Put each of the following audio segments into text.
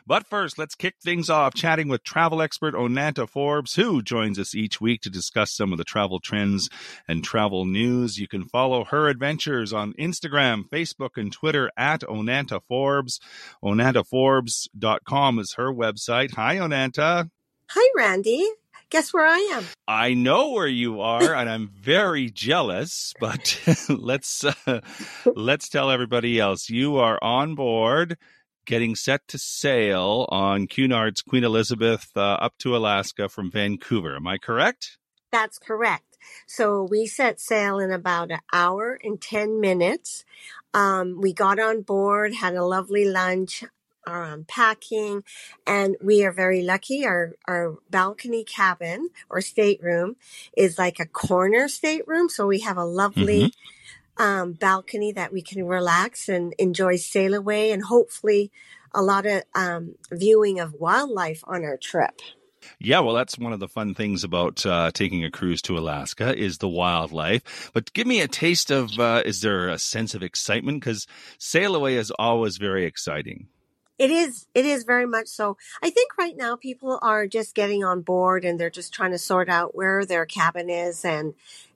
But first, let's kick things off chatting with travel expert Onanta Forbes, who joins us each week to discuss some of the travel trends and travel news. You can follow her adventures on Instagram, Facebook, and Twitter at Onanta Forbes. OnantaForbes.com is her website. Hi, Onanta. Hi, Randy. Guess where I am? I know where you are, and I'm very jealous, but let's tell everybody else. You are on board, getting set to sail on Cunard's Queen Elizabeth up to Alaska from Vancouver. Am I correct? That's correct. So we set sail in about an hour and 10 minutes. We got on board, had a lovely lunch, packing, and we are very lucky. Our balcony cabin or stateroom is like a corner stateroom. So we have a lovely balcony that we can relax and enjoy sail away, and hopefully a lot of viewing of wildlife on our trip. Yeah, well, that's one of the fun things about taking a cruise to Alaska is the wildlife. But give me a taste of, is there a sense of excitement? Because sail away is always very exciting. It is very much so. I think right now people are just getting on board and they're just trying to sort out where their cabin is and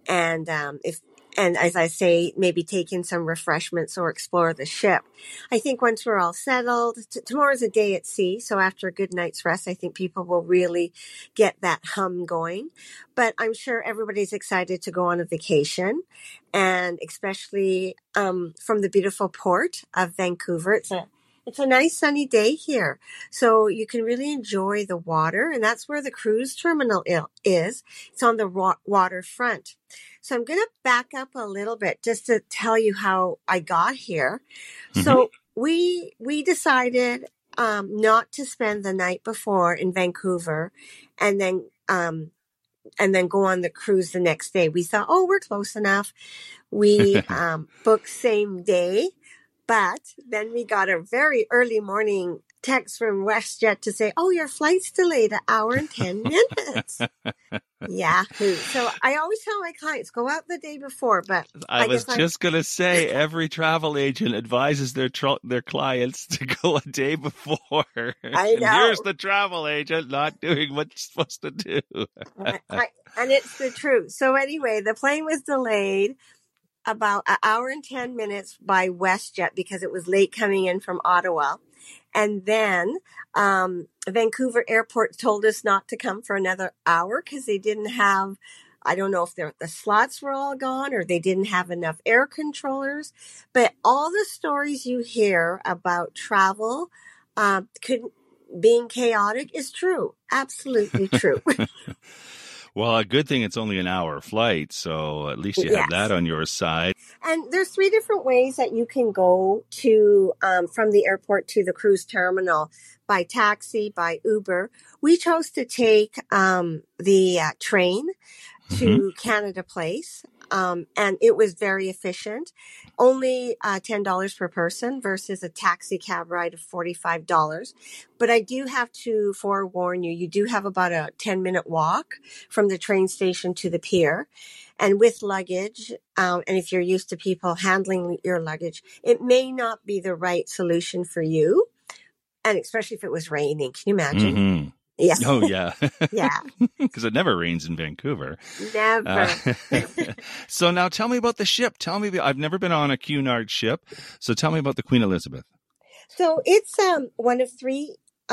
as I say, maybe take in some refreshments or explore the ship. I think once we're all settled, tomorrow's a day at sea. So after a good night's rest, I think people will really get that hum going. But I'm sure everybody's excited to go on a vacation, and especially from the beautiful port of Vancouver. It's a nice sunny day here, so you can really enjoy the water, and that's where the cruise terminal is. It's on the waterfront. So I'm going to back up a little bit just to tell you how I got here. Mm-hmm. So we decided not to spend the night before in Vancouver and then go on the cruise the next day. We thought, we're close enough. We booked same day. But then we got a very early morning text from WestJet to say, your flight's delayed an hour and 10 minutes. Yahoo. So I always tell my clients, go out the day before. But I was just going to say, every travel agent advises their clients to go a day before. I know. And here's the travel agent not doing what you're supposed to do. And it's the truth. So anyway, the plane was delayed about an hour and 10 minutes by WestJet because it was late coming in from Ottawa. And then Vancouver Airport told us not to come for another hour because they didn't have, I don't know if the slots were all gone or they didn't have enough air controllers. But all the stories you hear about travel being chaotic is true. Absolutely true. Well, a good thing it's only an hour flight, so at least you have that on your side. And there's 3 different ways that you can go to from the airport to the cruise terminal: by taxi, by Uber. We chose to take the train to Canada Place. And it was very efficient. Only $10 per person versus a taxi cab ride of $45. But I do have to forewarn you, you do have about a 10-minute walk from the train station to the pier. And with luggage, and if you're used to people handling your luggage, it may not be the right solution for you. And especially if it was raining. Can you imagine? Mm-hmm. Yeah. Oh, yeah. Yeah. Because it never rains in Vancouver. Never. So now tell me about the ship. I've never been on a Cunard ship. So tell me about the Queen Elizabeth. So it's one of 3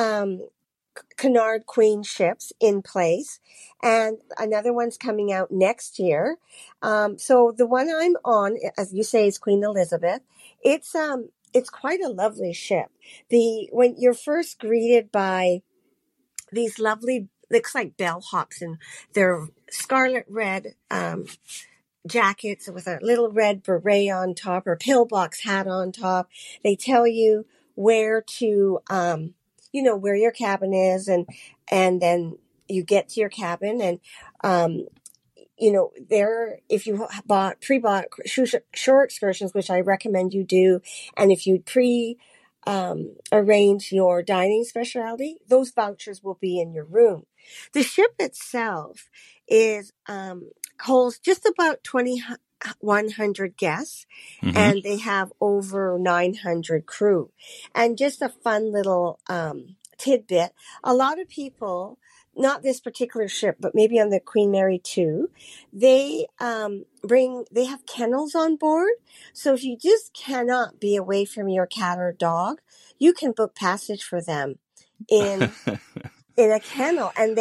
Cunard Queen ships in place. And another one's coming out next year. So the one I'm on, as you say, is Queen Elizabeth. It's quite a lovely ship. When you're first greeted by these lovely, looks like bellhops, and they're scarlet red jackets with a little red beret on top or pillbox hat on top. They tell you where to, where your cabin is, and then you get to your cabin, and if you pre-bought shore excursions, which I recommend you do, and if you arrange your dining specialty, those vouchers will be in your room. The ship itself holds just about 2,100 guests, and they have over 900 crew. And just a fun little tidbit. A lot of people, not this particular ship, but maybe on the Queen Mary 2, they they have kennels on board. So if you just cannot be away from your cat or dog, you can book passage for them in a kennel, and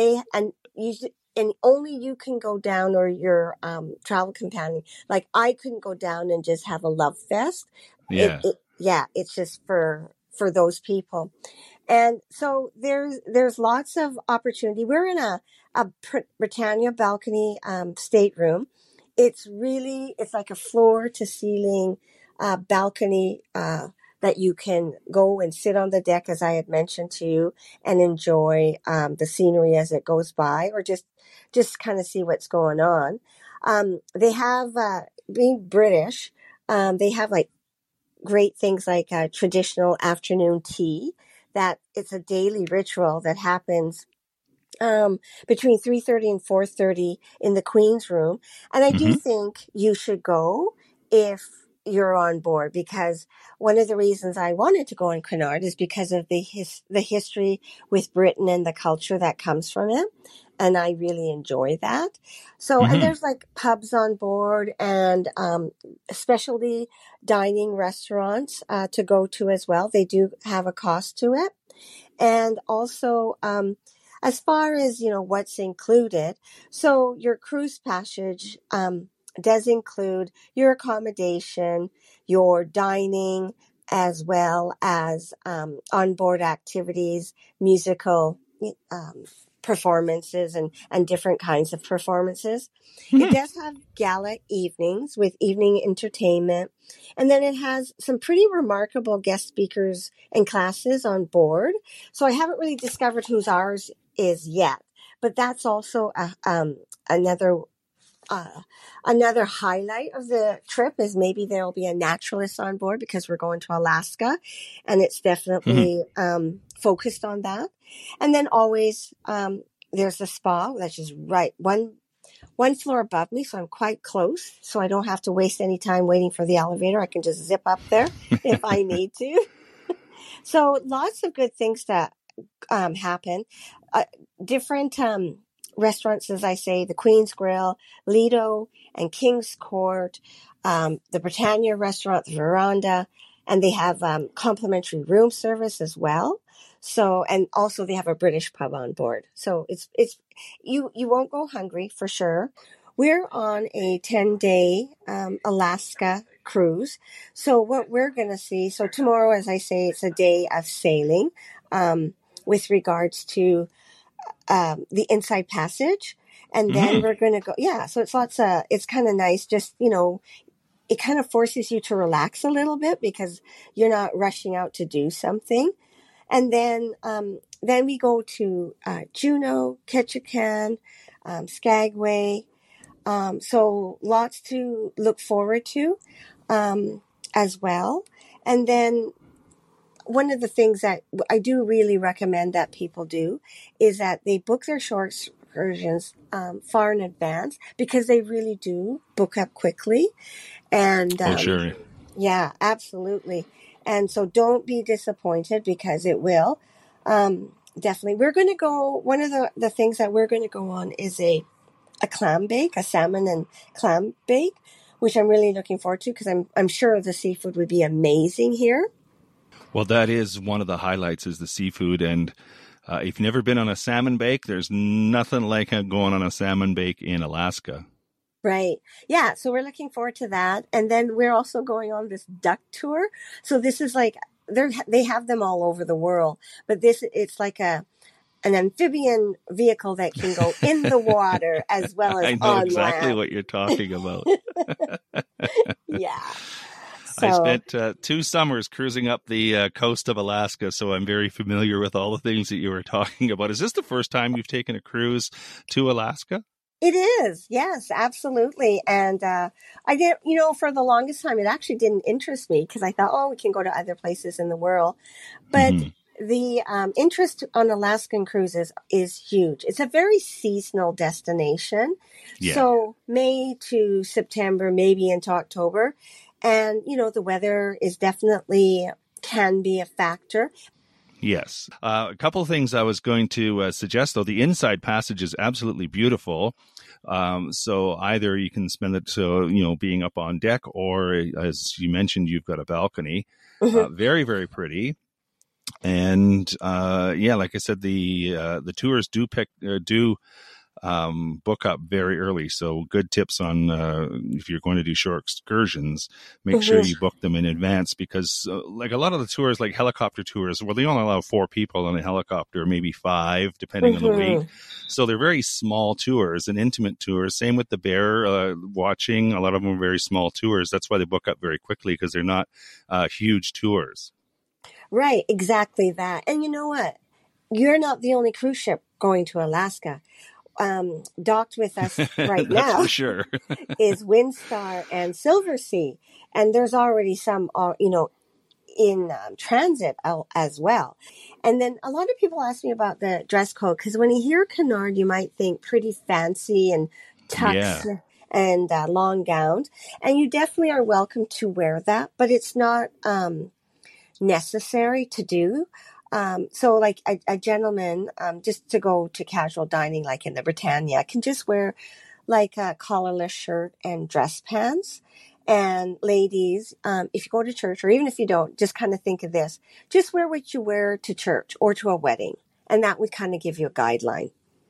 only you can go down, or your travel companion. Like, I couldn't go down and just have a love fest. Yeah. It's just for those people. And so there's lots of opportunity. We're in a Britannia balcony stateroom. It's like a floor to ceiling balcony that you can go and sit on the deck, as I had mentioned to you, and enjoy the scenery as it goes by, or just kind of see what's going on. They have, being British, they have like great things like traditional afternoon tea, that it's a daily ritual that happens between 3:30 and 4:30 in the Queen's Room. And I do think you should go if you're on board, because one of the reasons I wanted to go on Cunard is because of the history with Britain and the culture that comes from it. And I really enjoy that. So, and there's like pubs on board, and specialty dining restaurants to go to as well. They do have a cost to it. And also, as far as, what's included, so your cruise passage does include your accommodation, your dining, as well as onboard activities, musical performances, and different kinds of performances. It does have gala evenings with evening entertainment. And then it has some pretty remarkable guest speakers and classes on board. So I haven't really discovered whose ours is yet, but that's also another highlight of the trip, is maybe there'll be a naturalist on board, because we're going to Alaska, and it's definitely focused on that. And then always there's a spa that's just right one floor above me, so I'm quite close, so I don't have to waste any time waiting for the elevator. I can just zip up there if I need to. So lots of good things that happen. Different restaurants, as I say, the Queen's Grill, Lido, and King's Court, the Britannia restaurant, the Veranda, and they have complimentary room service as well. So, and also they have a British pub on board. So it's you won't go hungry for sure. We're on a 10-day Alaska cruise. So what we're going to see, so tomorrow, as I say, it's a day of sailing with regards to the Inside Passage. And then we're going to go, so it's kind of nice, just, it kind of forces you to relax a little bit, because you're not rushing out to do something. And then we go to Juneau, Ketchikan, Skagway. So lots to look forward to as well. And then one of the things that I do really recommend that people do is that they book their short excursions far in advance, because they really do book up quickly. And sure. Yeah, absolutely. And so don't be disappointed, because it will. Definitely. We're going to go, one of the things that we're going to go on is a clam bake, a salmon and clam bake, which I'm really looking forward to, because I'm sure the seafood would be amazing here. Well, that is one of the highlights, is the seafood. And if you've never been on a salmon bake, there's nothing like going on a salmon bake in Alaska. Right. Yeah. So we're looking forward to that. And then we're also going on this duck tour. So this is like, they have them all over the world, but it's like an amphibian vehicle that can go in the water as well as I know on exactly land. what you're talking about. Yeah. I spent 2 summers cruising up the coast of Alaska, so I'm very familiar with all the things that you were talking about. Is this the first time you've taken a cruise to Alaska? It is. Yes, absolutely. And I did, for the longest time, it actually didn't interest me, because I thought, we can go to other places in the world. But the interest on Alaskan cruises is huge. It's a very seasonal destination. Yeah. So May to September, maybe into October. And, the weather is definitely can be a factor. Yes. A couple of things I was going to suggest, though. The inside passage is absolutely beautiful. So either you can spend it, being up on deck, or as you mentioned, you've got a balcony. Mm-hmm. Very, very pretty. And like I said, the tours do book up very early. So good tips on if you're going to do short excursions, make sure Mm-hmm. you book them in advance, because like a lot of the tours, like helicopter tours, well, they only allow 4 people on a helicopter, maybe 5, depending on the weight. So they're very small tours and intimate tours. Same with the bear watching. A lot of them are very small tours. That's why they book up very quickly, because they're not huge tours. Right, exactly that. And you know what? You're not the only cruise ship going to Alaska. Docked with us right That's now for sure. is Windstar and Silversea, and there's already some, in transit as well. And then a lot of people ask me about the dress code, because when you hear Cunard, you might think pretty fancy and tux and long gowns, and you definitely are welcome to wear that, but it's not necessary to do. So like a gentleman, just to go to casual dining, like in the Britannia, can just wear like a collarless shirt and dress pants. And ladies, if you go to church, or even if you don't, just kind of think of this, just wear what you wear to church or to a wedding. And that would kind of give you a guideline.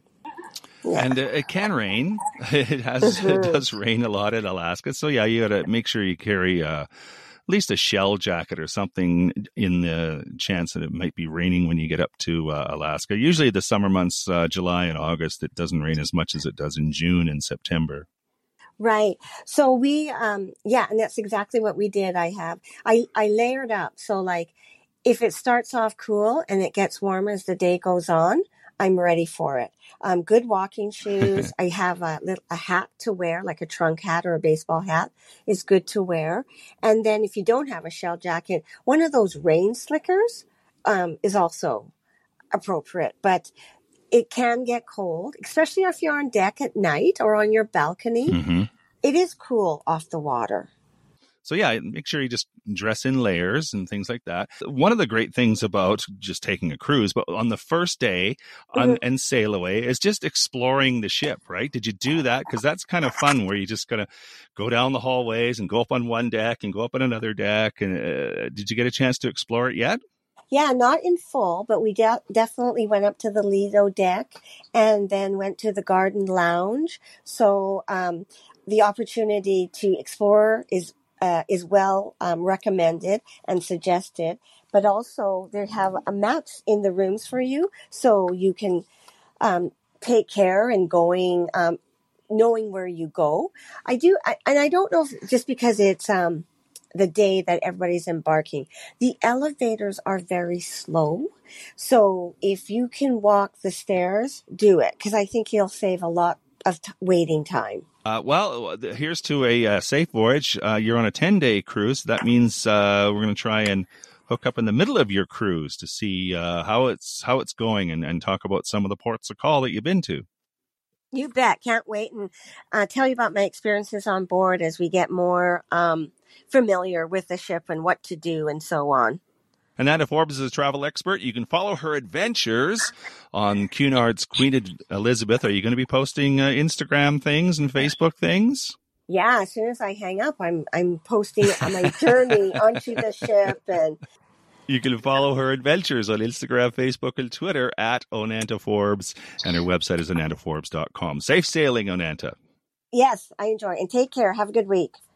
Yeah. And it can rain. It does rain a lot in Alaska. So yeah, you got to make sure you carry at least a shell jacket or something, in the chance that it might be raining when you get up to Alaska. Usually the summer months, July and August, it doesn't rain as much as it does in June and September. Right. So we, and that's exactly what we did. I layered up. So like, if it starts off cool and it gets warmer as the day goes on, I'm ready for it. Good walking shoes. I have a hat to wear, like a trunk hat or a baseball hat is good to wear. And then if you don't have a shell jacket, one of those rain slickers, is also appropriate. But it can get cold, especially if you're on deck at night or on your balcony. Mm-hmm. It is cool off the water. So yeah, make sure you just dress in layers and things like that. One of the great things about just taking a cruise, but on the first day and sail away, is just exploring the ship, right? Did you do that? Because that's kind of fun, where you just gotta go down the hallways and go up on one deck and go up on another deck. And did you get a chance to explore it yet? Yeah, not in full, but we definitely went up to the Lido deck and then went to the Garden Lounge. So the opportunity to explore is well recommended and suggested, but also they have maps in the rooms for you, so you can take care in going, knowing where you go. I don't know if just because it's the day that everybody's embarking, the elevators are very slow. So if you can walk the stairs, do it, because I think you'll save a lot of waiting time. Well, here's to a safe voyage. You're on a 10-day cruise. That means we're going to try and hook up in the middle of your cruise to see how it's going, and talk about some of the ports of call that you've been to. You bet. Can't wait, and tell you about my experiences on board as we get more familiar with the ship and what to do and so on. Amanda Forbes is a travel expert. You can follow her adventures on Cunard's Queen Elizabeth. Are you going to be posting Instagram things and Facebook things? Yeah, as soon as I hang up, I'm posting my journey onto the ship. And you can follow her adventures on Instagram, Facebook, and Twitter at Onanta Forbes, and her website is onantaforbes.com. Safe sailing, Onanta. Yes, I enjoy it. And take care. Have a good week.